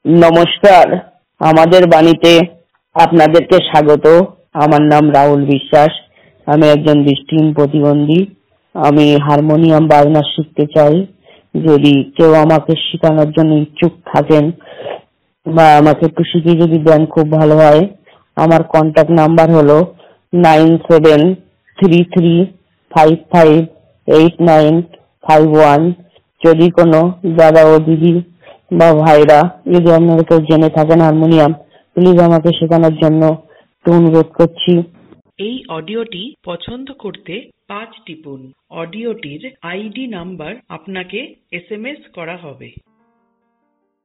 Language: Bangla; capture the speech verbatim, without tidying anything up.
নমস্কার, আমাদের বাণীতে আপনাদেরকে স্বাগত। আমার নাম রাহুল বিশ্বাস। আমি একজন দৃষ্টিহীন প্রতিবন্ধী। আমি হারমোনিয়াম বাজনা শিখতে চাই। যদি কেউ আমাকে শেখানোর জন্য ইচ্ছুক থাকেন বা আমাকে একটু শিখিয়ে যদি দেন খুব ভালো হয়। আমার কন্ট্যাক্ট নাম্বার হলো nine seven three three five five eight nine five one. যদি কোনো দাদা ও দিদি বা ভাইরা যদি আপনারা কেউ জেনে থাকেন হারমোনিয়াম, প্লিজ আমাকে শেখানোর জন্য একটু অনুরোধ করছি। এই অডিওটি পছন্দ করতে পাঁচ টিপুন। অডিওটির আইডি নাম্বার আপনাকে এস এম এস করা হবে।